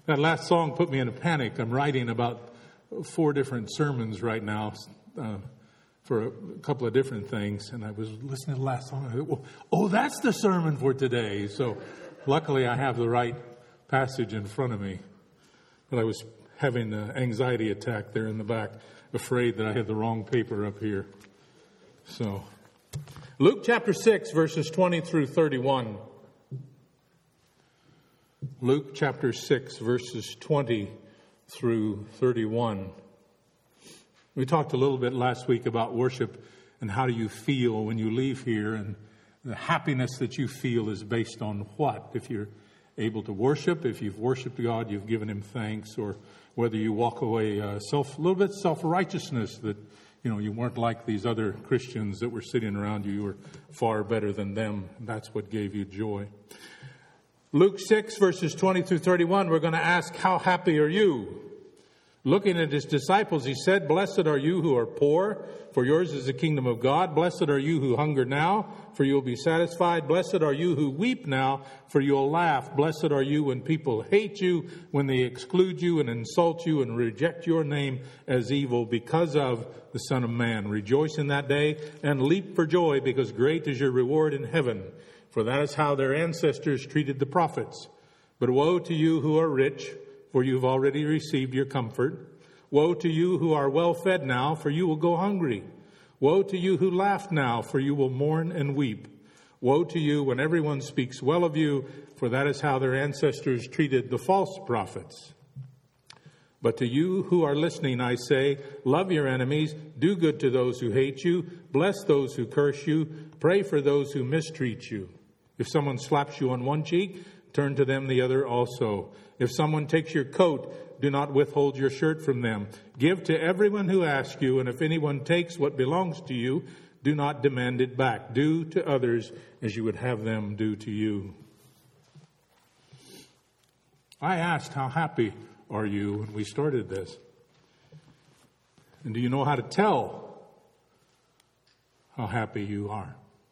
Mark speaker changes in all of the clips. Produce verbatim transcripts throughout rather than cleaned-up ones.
Speaker 1: That last song put me in a panic. I'm writing about four different sermons right now uh, for a couple of different things. And I was listening to the last song. I thought, oh, that's the sermon for today. So luckily I have the right passage in front of me. But I was having an anxiety attack there in the back, afraid that I had the wrong paper up here. So, Luke chapter six, verses twenty through thirty-one. Luke chapter six, verses twenty through thirty-one. We talked a little bit last week about worship and how do you feel when you leave here, and the happiness that you feel is based on what? If you're able to worship, if you've worshiped God, you've given Him thanks, or whether you walk away uh, self, a little bit self-righteousness that, you know, you weren't like these other Christians that were sitting around you. You were far better than them. That's what gave you joy. Luke six, verses twenty through thirty-one, we're going to ask, how happy are you? Looking at His disciples, He said, blessed are you who are poor, for yours is the kingdom of God. Blessed are you who hunger now, for you will be satisfied. Blessed are you who weep now, for you will laugh. Blessed are you when people hate you, when they exclude you and insult you and reject your name as evil because of the Son of Man. Rejoice in that day and leap for joy, because great is your reward in heaven. For that is how their ancestors treated the prophets. But woe to you who are rich, for you have already received your comfort. Woe to you who are well fed now, for you will go hungry. Woe to you who laugh now, for you will mourn and weep. Woe to you when everyone speaks well of you, for that is how their ancestors treated the false prophets. But to you who are listening, I say, love your enemies, do good to those who hate you, bless those who curse you, pray for those who mistreat you. If someone slaps you on one cheek, turn to them the other also. If someone takes your coat, do not withhold your shirt from them. Give to everyone who asks you, and if anyone takes what belongs to you, do not demand it back. Do to others as you would have them do to you. I asked, how happy are you when we started this? And do you know how to tell how happy you are?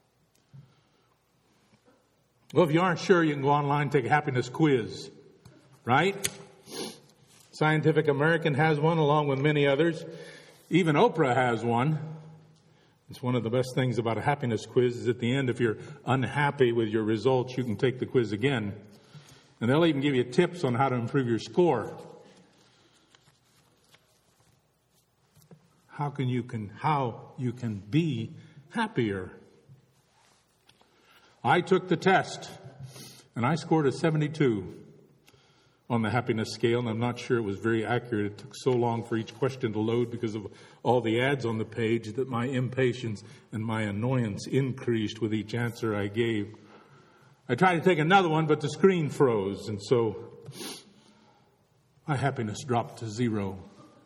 Speaker 1: Well, if you aren't sure, you can go online and take a happiness quiz, right? Scientific American has one along with many others. Even Oprah has one. It's one of the best things about a happiness quiz is at the end, if you're unhappy with your results, you can take the quiz again. And they'll even give you tips on how to improve your score. How can you can how you can be happier? I took the test, and I scored a seventy-two on the happiness scale, and I'm not sure it was very accurate. It took so long for each question to load because of all the ads on the page that my impatience and my annoyance increased with each answer I gave. I tried to take another one, but the screen froze, and so my happiness dropped to zero.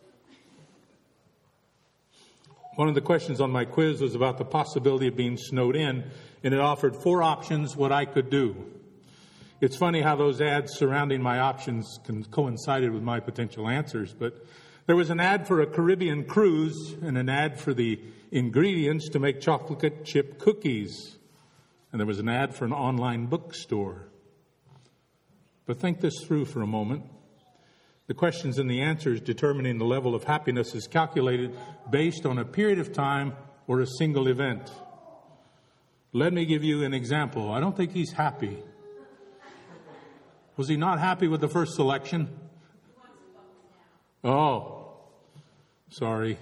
Speaker 1: One of the questions on my quiz was about the possibility of being snowed in, and it offered four options what I could do. It's funny how those ads surrounding my options can coincided with my potential answers, but there was an ad for a Caribbean cruise and an ad for the ingredients to make chocolate chip cookies, and there was an ad for an online bookstore. But think this through for a moment. The questions and the answers determining the level of happiness is calculated based on a period of time or a single event. Let me give you an example. I don't think he's happy. Was he not happy with the first selection? Oh, sorry.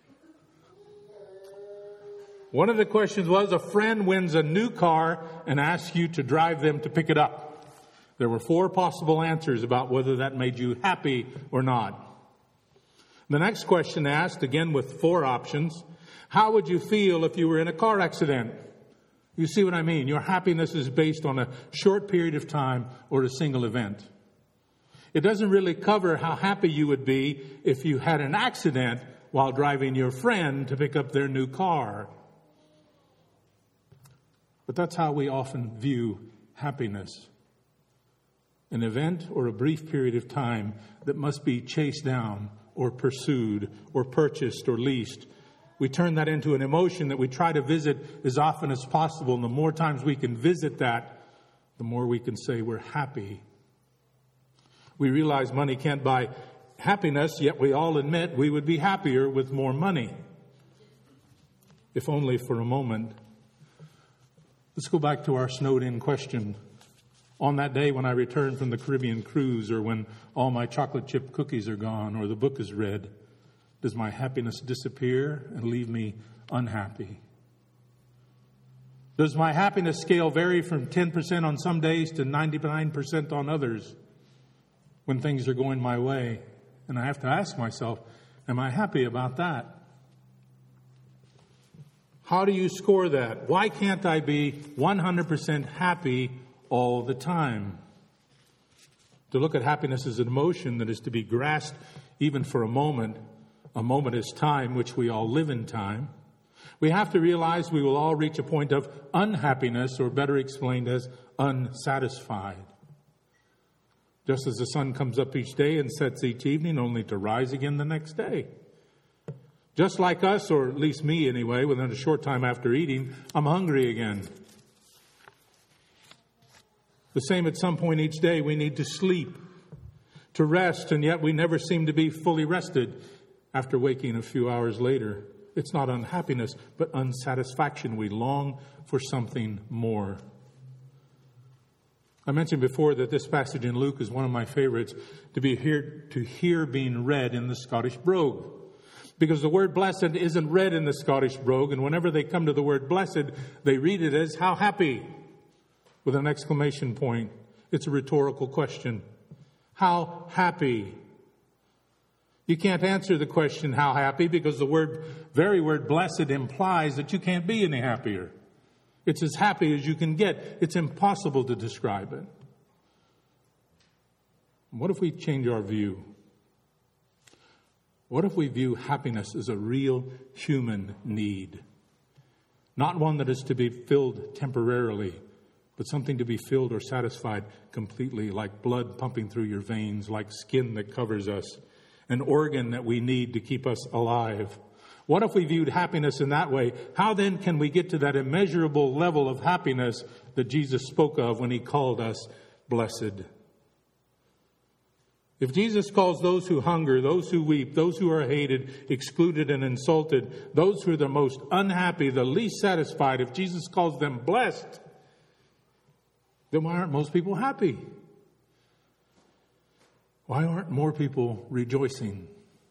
Speaker 1: One of the questions was, a friend wins a new car and asks you to drive them to pick it up. There were four possible answers about whether that made you happy or not. The next question asked, again with four options, how would you feel if you were in a car accident? You see what I mean? Your happiness is based on a short period of time or a single event. It doesn't really cover how happy you would be if you had an accident while driving your friend to pick up their new car. But that's how we often view happiness. An event or a brief period of time that must be chased down or pursued or purchased or leased. We turn that into an emotion that we try to visit as often as possible. And the more times we can visit that, the more we can say we're happy. We realize money can't buy happiness, yet we all admit we would be happier with more money. If only for a moment. Let's go back to our snowed-in question. On that day when I return from the Caribbean cruise, or when all my chocolate chip cookies are gone, or the book is read, does my happiness disappear and leave me unhappy? Does my happiness scale vary from ten percent on some days to ninety-nine percent on others when things are going my way? And I have to ask myself, am I happy about that? How do you score that? Why can't I be one hundred percent happy all the time? To look at happiness as an emotion that is to be grasped even for a moment. A moment is time, which we all live in time. We have to realize we will all reach a point of unhappiness, or better explained as unsatisfied. Just as the sun comes up each day and sets each evening, only to rise again the next day. Just like us, or at least me anyway, within a short time after eating, I'm hungry again. The same at some point each day, we need to sleep, to rest, and yet we never seem to be fully rested after waking a few hours later. It's not unhappiness, but unsatisfaction. We long for something more. I mentioned before that this passage in Luke is one of my favorites to be here to hear being read in the Scottish Brogue. Because the word blessed isn't read in the Scottish Brogue, and whenever they come to the word blessed, they read it as how happy, with an exclamation point. It's a rhetorical question. How happy? You can't answer the question, how happy, because the word, very word blessed implies that you can't be any happier. It's as happy as you can get. It's impossible to describe it. What if we change our view? What if we view happiness as a real human need? Not one that is to be filled temporarily, but something to be filled or satisfied completely, like blood pumping through your veins, like skin that covers us, an organ that we need to keep us alive. What if we viewed happiness in that way? How then can we get to that immeasurable level of happiness that Jesus spoke of when he called us blessed? If Jesus calls those who hunger, those who weep, those who are hated, excluded, and insulted, those who are the most unhappy, the least satisfied, if Jesus calls them blessed, then why aren't most people happy? Why aren't more people rejoicing?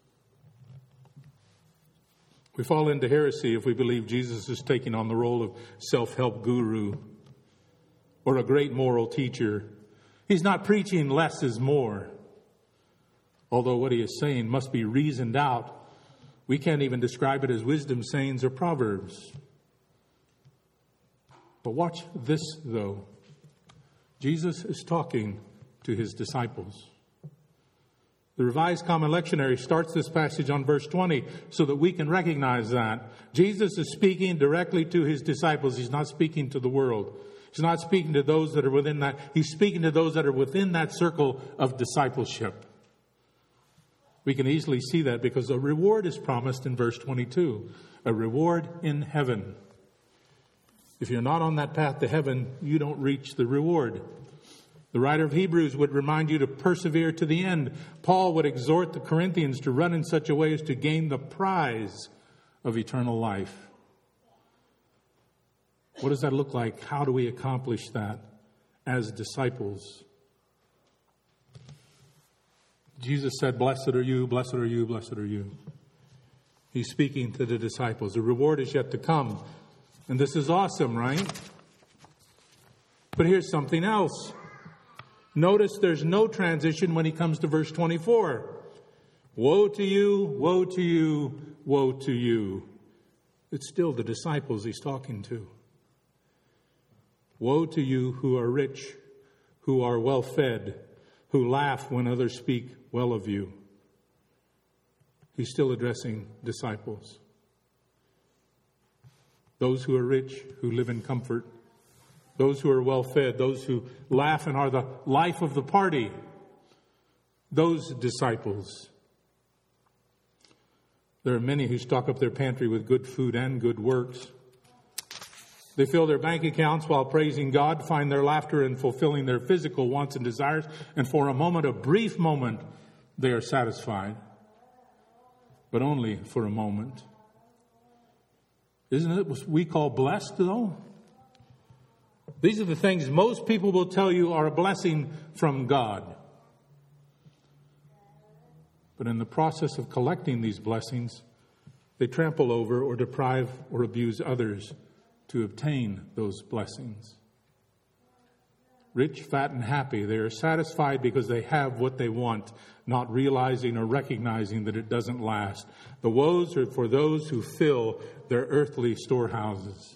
Speaker 1: We fall into heresy if we believe Jesus is taking on the role of self-help guru or a great moral teacher. He's not preaching less is more. Although what he is saying must be reasoned out. We can't even describe it as wisdom sayings or proverbs. But watch this, though. Jesus is talking to his disciples. The Revised Common Lectionary starts this passage on verse twenty so that we can recognize that. Jesus is speaking directly to his disciples. He's not speaking to the world. He's not speaking to those that are within that. He's speaking to those that are within that circle of discipleship. We can easily see that because a reward is promised in verse twenty-two. A reward in heaven. If you're not on that path to heaven, you don't reach the reward. The writer of Hebrews would remind you to persevere to the end. Paul would exhort the Corinthians to run in such a way as to gain the prize of eternal life. What does that look like? How do we accomplish that as disciples? Jesus said, blessed are you, blessed are you, blessed are you. He's speaking to the disciples. The reward is yet to come. And this is awesome, right? But here's something else. Notice there's no transition when he comes to verse twenty-four. Woe to you, woe to you, woe to you. It's still the disciples he's talking to. Woe to you who are rich, who are well fed, who laugh when others speak well of you. He's still addressing disciples. Those who are rich, who live in comfort. Those who are well fed. Those who laugh and are the life of the party. Those disciples. There are many who stock up their pantry with good food and good works. They fill their bank accounts while praising God, find their laughter in fulfilling their physical wants and desires, and for a moment, a brief moment, they are satisfied. But only for a moment. Isn't it what we call blessed, though? These are the things most people will tell you are a blessing from God. But in the process of collecting these blessings, they trample over or deprive or abuse others to obtain those blessings. Rich, fat, and happy, they are satisfied because they have what they want, not realizing or recognizing that it doesn't last. The woes are for those who fill their earthly storehouses.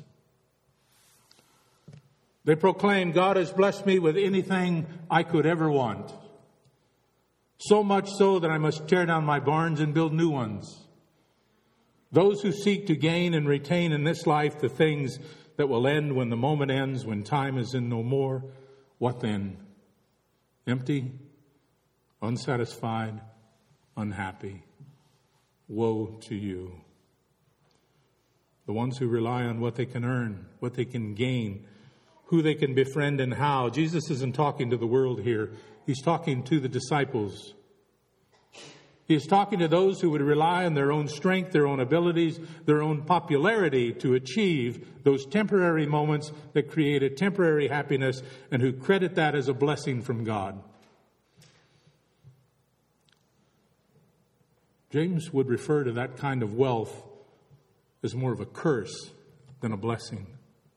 Speaker 1: They proclaim, God has blessed me with anything I could ever want. So much so that I must tear down my barns and build new ones. Those who seek to gain and retain in this life the things that will end when the moment ends, when time is in no more, what then? Empty, unsatisfied, unhappy. Woe to you. The ones who rely on what they can earn, what they can gain, who they can befriend and how. Jesus isn't talking to the world here. He's talking to the disciples. He is talking to those who would rely on their own strength, their own abilities, their own popularity to achieve those temporary moments that create a temporary happiness and who credit that as a blessing from God. James would refer to that kind of wealth as more of a curse than a blessing.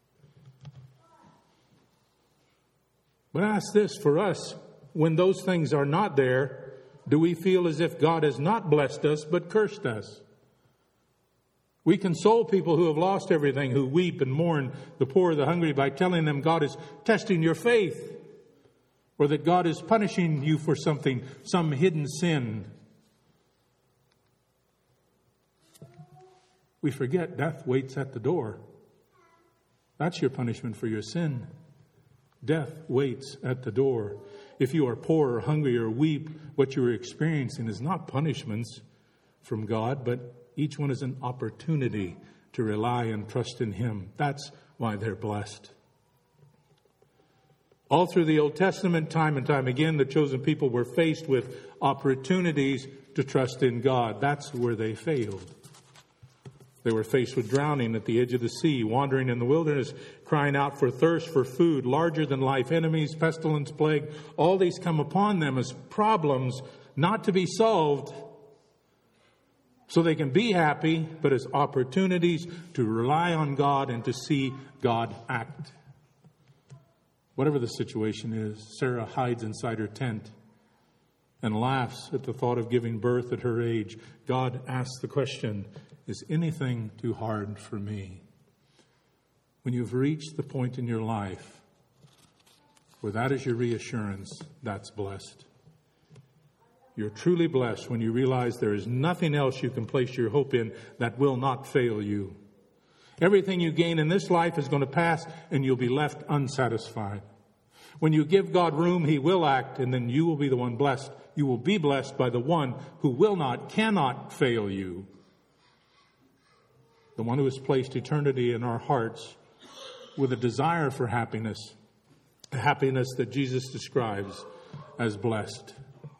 Speaker 1: But I ask this for us, when those things are not there, do we feel as if God has not blessed us but cursed us? We console people who have lost everything, who weep and mourn the poor, the hungry, by telling them God is testing your faith, or that God is punishing you for something, some hidden sin. We forget death waits at the door. That's your punishment for your sin. Death waits at the door. If you are poor or hungry or weep, what you are experiencing is not punishments from God, but each one is an opportunity to rely and trust in Him. That's why they're blessed. All through the Old Testament, time and time again, the chosen people were faced with opportunities to trust in God. That's where they failed. They were faced with drowning at the edge of the sea, wandering in the wilderness, crying out for thirst for food, larger than life enemies, pestilence, plague. All these come upon them as problems not to be solved so they can be happy, but as opportunities to rely on God and to see God act. Whatever the situation is, Sarah hides inside her tent and laughs at the thought of giving birth at her age. God asks the question, is anything too hard for me? When you've reached the point in your life where that is your reassurance, that's blessed. You're truly blessed when you realize there is nothing else you can place your hope in that will not fail you. Everything you gain in this life is going to pass and you'll be left unsatisfied. When you give God room, He will act, and then you will be the one blessed. You will be blessed by the one who will not, cannot fail you. The one who has placed eternity in our hearts with a desire for happiness, a happiness that Jesus describes as blessed.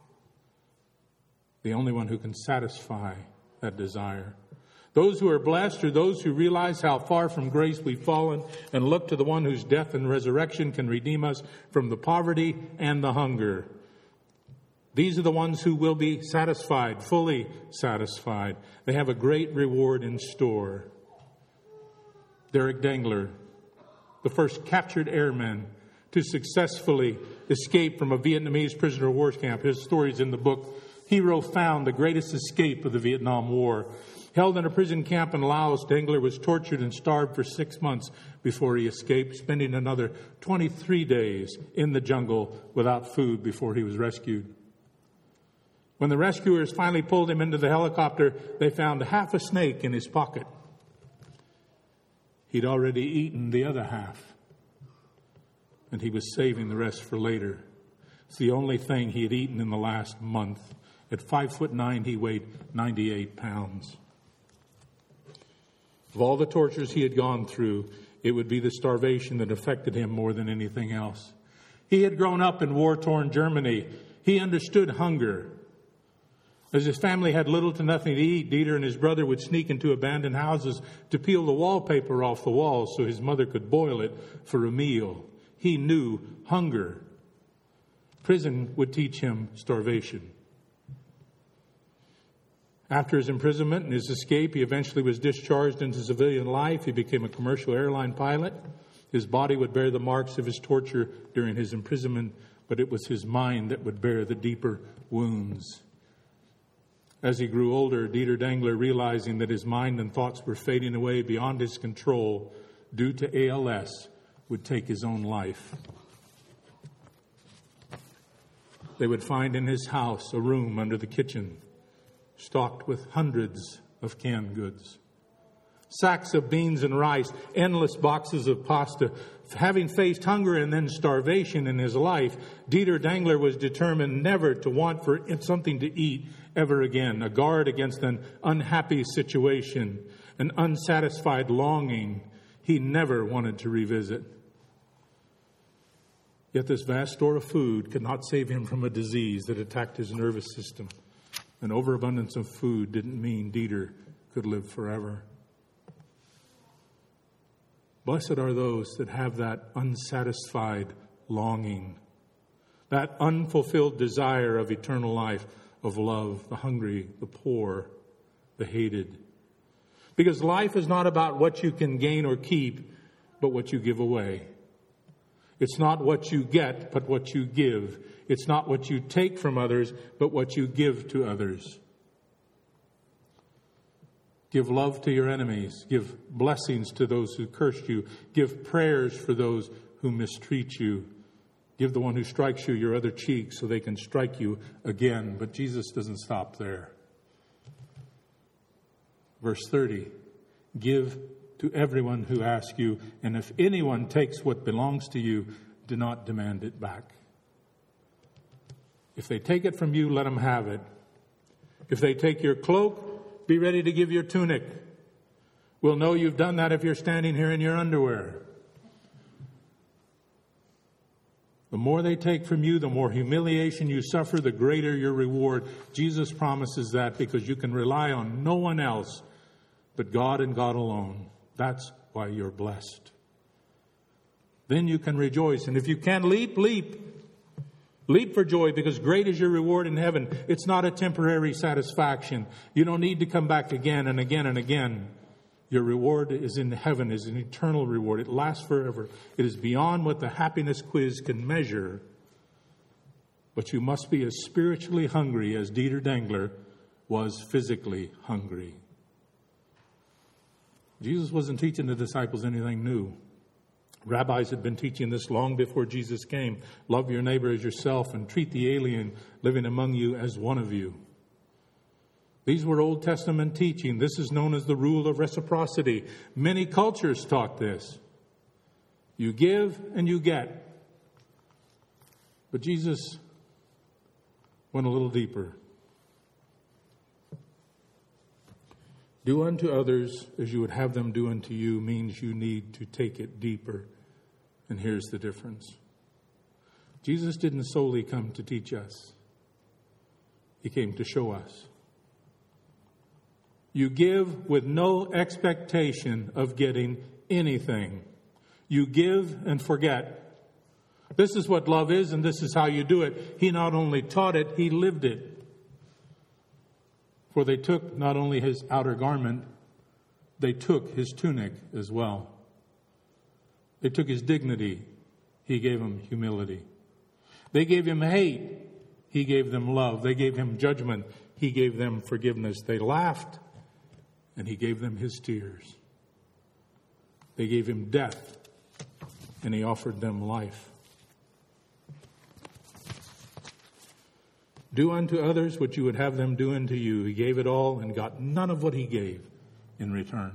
Speaker 1: The only one who can satisfy that desire. Those who are blessed are those who realize how far from grace we've fallen and look to the one whose death and resurrection can redeem us from the poverty and the hunger. These are the ones who will be satisfied, fully satisfied. They have a great reward in store. Derek Dengler, the first captured airman to successfully escape from a Vietnamese prisoner of war camp. His story is in the book, Hero Found, the Greatest Escape of the Vietnam War. Held in a prison camp in Laos, Dengler was tortured and starved for six months before he escaped, spending another twenty-three days in the jungle without food before he was rescued. When the rescuers finally pulled him into the helicopter, they found half a snake in his pocket. He'd already eaten the other half, and he was saving the rest for later. It's the only thing he had eaten in the last month. At five foot nine, he weighed ninety-eight pounds. Of all the tortures he had gone through, it would be the starvation that affected him more than anything else. He had grown up in war-torn Germany. He understood hunger. As his family had little to nothing to eat, Dieter and his brother would sneak into abandoned houses to peel the wallpaper off the walls so his mother could boil it for a meal. He knew hunger. Prison would teach him starvation. After his imprisonment and his escape, he eventually was discharged into civilian life. He became a commercial airline pilot. His body would bear the marks of his torture during his imprisonment, but it was his mind that would bear the deeper wounds. As he grew older, Dieter Dengler, realizing that his mind and thoughts were fading away beyond his control due to A L S, would take his own life. They would find in his house a room under the kitchen, stocked with hundreds of canned goods. Sacks of beans and rice, endless boxes of pasta. Having faced hunger and then starvation in his life, Dieter Dengler was determined never to want for something to eat ever again. A guard against an unhappy situation, an unsatisfied longing he never wanted to revisit. Yet this vast store of food could not save him from a disease that attacked his nervous system. An overabundance of food didn't mean Dieter could live forever. Blessed are those that have that unsatisfied longing, that unfulfilled desire of eternal life, of love, the hungry, the poor, the hated. Because life is not about what you can gain or keep, but what you give away. It's not what you get, but what you give. It's not what you take from others, but what you give to others. Give love to your enemies. Give blessings to those who curse you. Give prayers for those who mistreat you. Give the one who strikes you your other cheek so they can strike you again. But Jesus doesn't stop there. Verse thirty, give to everyone who asks you, and if anyone takes what belongs to you, do not demand it back. If they take it from you, let them have it. If they take your cloak, be ready to give your tunic. We'll know you've done that if you're standing here in your underwear. The more they take from you, the more humiliation you suffer, the greater your reward. Jesus promises that because you can rely on no one else but God and God alone. That's why you're blessed. Then you can rejoice. And if you can leap, leap. Leap for joy because great is your reward in heaven. It's not a temporary satisfaction. You don't need to come back again and again and again. Your reward is in heaven, is an eternal reward. It lasts forever. It is beyond what the happiness quiz can measure. But you must be as spiritually hungry as Dieter Dengler was physically hungry. Jesus wasn't teaching the disciples anything new. Rabbis had been teaching this long before Jesus came. Love your neighbor as yourself and treat the alien living among you as one of you. These were Old Testament teaching. This is known as the rule of reciprocity. Many cultures taught this. You give and you get. But Jesus went a little deeper. Do unto others as you would have them do unto you means you need to take it deeper. And here's the difference. Jesus didn't solely come to teach us. He came to show us. You give with no expectation of getting anything. You give and forget. This is what love is, and this is how you do it. He not only taught it, he lived it. For they took not only his outer garment, they took his tunic as well. They took his dignity. He gave him humility. They gave him hate. He gave them love. They gave him judgment. He gave them forgiveness. They laughed, and he gave them his tears. They gave him death, and he offered them life. Do unto others what you would have them do unto you. He gave it all and got none of what he gave in return.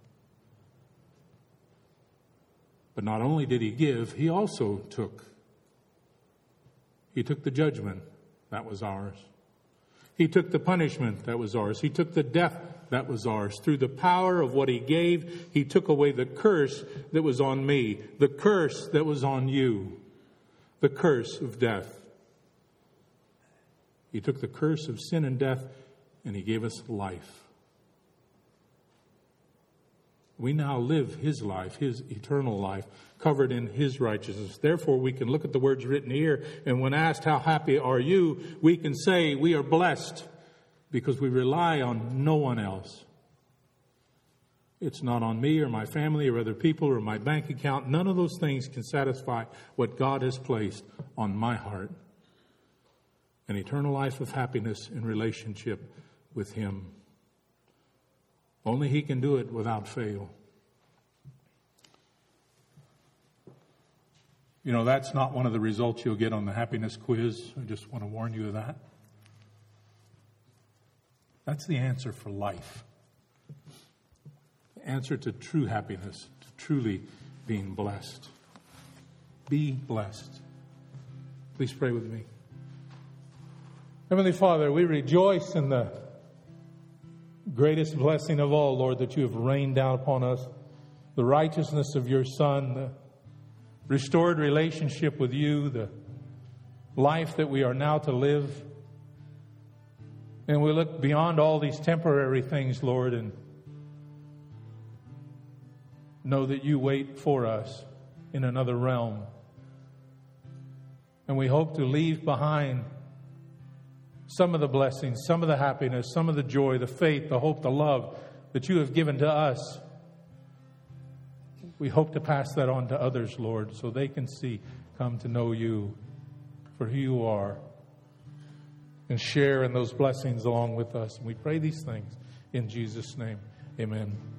Speaker 1: But not only did he give, he also took. He took the judgment that was ours. He took the punishment that was ours. He took the death that was ours. Through the power of what He gave, He took away the curse that was on me, the curse that was on you, the curse of death. He took the curse of sin and death, and He gave us life. We now live His life, His eternal life, covered in His righteousness. Therefore, we can look at the words written here, and when asked, how happy are you? We can say we are blessed because we rely on no one else. It's not on me or my family or other people or my bank account. None of those things can satisfy what God has placed on my heart. An eternal life of happiness in relationship with Him. Only He can do it without fail. You know, that's not one of the results you'll get on the happiness quiz. I just want to warn you of that. That's the answer for life. The answer to true happiness, to truly being blessed. Be blessed. Please pray with me. Heavenly Father, we rejoice in the greatest blessing of all, Lord, that You have rained down upon us. The righteousness of Your Son, the restored relationship with You, the life that we are now to live. And we look beyond all these temporary things, Lord, and know that You wait for us in another realm. And we hope to leave behind some of the blessings, some of the happiness, some of the joy, the faith, the hope, the love that You have given to us. We hope to pass that on to others, Lord, so they can see, come to know You for who You are and share in those blessings along with us. And we pray these things in Jesus' name. Amen.